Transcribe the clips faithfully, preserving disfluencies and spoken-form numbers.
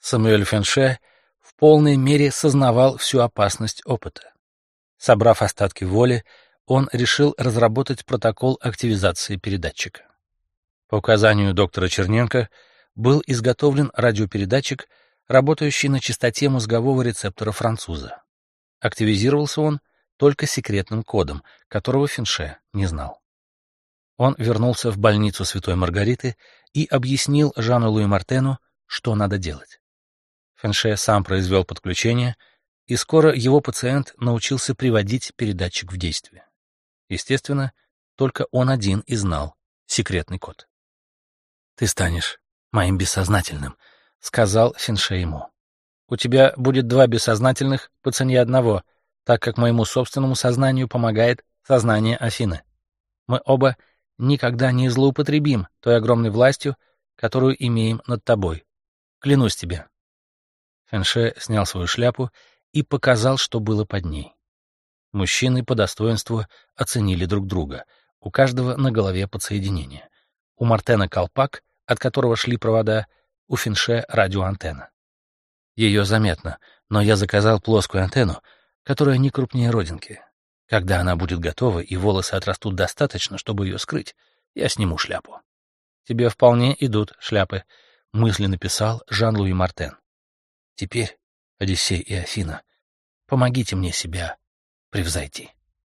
Самуэль Фенше в полной мере сознавал всю опасность опыта. Собрав остатки воли, он решил разработать протокол активизации передатчика. По указанию доктора Черненко был изготовлен радиопередатчик, работающий на частоте мозгового рецептора француза. Активизировался он только секретным кодом, которого Фенше не знал. Он вернулся в больницу Святой Маргариты и объяснил Жану-Луи Мартену, что надо делать. Фенше сам произвел подключение, и скоро его пациент научился приводить передатчик в действие. Естественно, только он один и знал секретный код. «Ты станешь моим бессознательным», — сказал Фенше ему. «У тебя будет два бессознательных по цене одного, так как моему собственному сознанию помогает сознание Афины. Мы оба никогда не злоупотребим той огромной властью, которую имеем над тобой. Клянусь тебе». Фенше снял свою шляпу и показал, что было под ней. Мужчины по достоинству оценили друг друга, у каждого на голове подсоединение. У Мартена колпак, от которого шли провода, у Фенше радиоантенна. Ее заметно, но я заказал плоскую антенну, которая не крупнее родинки. Когда она будет готова и волосы отрастут достаточно, чтобы ее скрыть, я сниму шляпу. Тебе вполне идут шляпы, мысленно писал Жан-Луи Мартен. Теперь, Одиссей и Афина, помогите мне себя превзойти.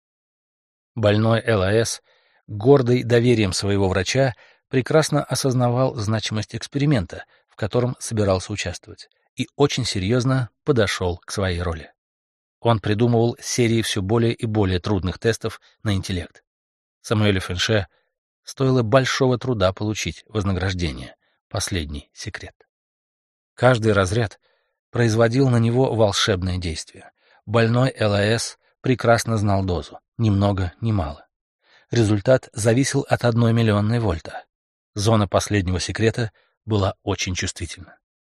Больной ЛАС, гордый доверием своего врача, прекрасно осознавал значимость эксперимента, в котором собирался участвовать, и очень серьезно подошел к своей роли. Он придумывал серии все более и более трудных тестов на интеллект. Самуэлю Фенше стоило большого труда получить вознаграждение, последний секрет. Каждый разряд производил на него волшебное действие. Больной ЛАС прекрасно знал дозу, ни много, ни мало. Результат зависел от одной миллионной вольта. Зона последнего секрета была очень чувствительна.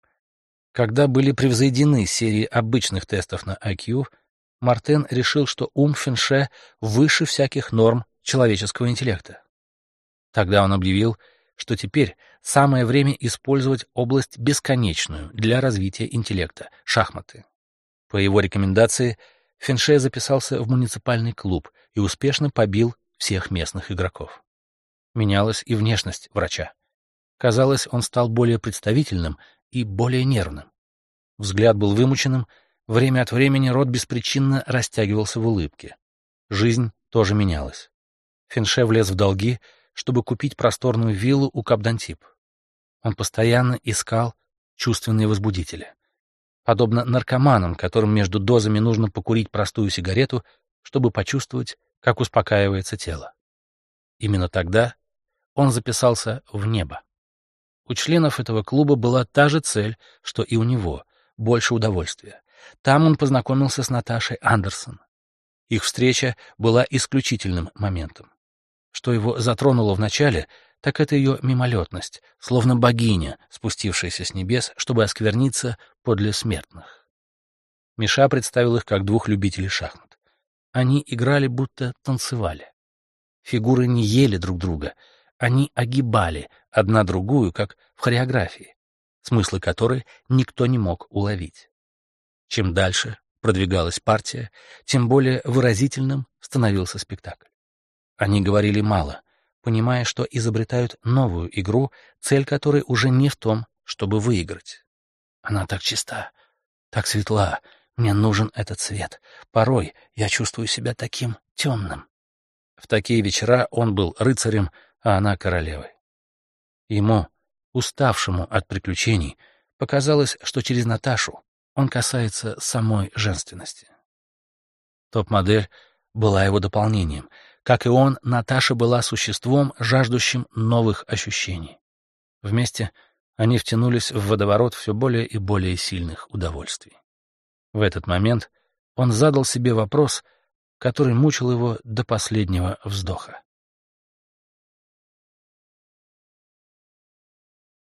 Когда были превзойдены серии обычных тестов на ай кью, Мартен решил, что ум Фенше выше всяких норм человеческого интеллекта. Тогда он объявил, что теперь самое время использовать область бесконечную для развития интеллекта — шахматы. По его рекомендации Фенше записался в муниципальный клуб и успешно побил всех местных игроков. Менялась и внешность врача. Казалось, он стал более представительным и более нервным. Взгляд был вымученным, время от времени рот беспричинно растягивался в улыбке. Жизнь тоже менялась. Фенше влез в долги, чтобы купить просторную виллу у Кап-д'Антиб. Он постоянно искал чувственные возбудители. Подобно наркоманам, которым между дозами нужно покурить простую сигарету, чтобы почувствовать, как успокаивается тело. Именно тогда он записался в небо. У членов этого клуба была та же цель, что и у него — больше удовольствия. Там он познакомился с Наташей Андерсон. Их встреча была исключительным моментом. Что его затронуло вначале, так это ее мимолетность, словно богиня, спустившаяся с небес, чтобы оскверниться подле смертных. Миша представил их как двух любителей шахмат. Они играли, будто танцевали. Фигуры не ели друг друга, они огибали одна другую, как в хореографии, смыслы которой никто не мог уловить. Чем дальше продвигалась партия, тем более выразительным становился спектакль. Они говорили мало, понимая, что изобретают новую игру, цель которой уже не в том, чтобы выиграть. Она так чиста, так светла, мне нужен этот цвет. Порой я чувствую себя таким темным. В такие вечера он был рыцарем, а она королевой. Ему, уставшему от приключений, показалось, что через Наташу он касается самой женственности. Топ-модель была его дополнением. Как и он, Наташа была существом, жаждущим новых ощущений. Вместе они втянулись в водоворот все более и более сильных удовольствий. В этот момент он задал себе вопрос, который мучил его до последнего вздоха.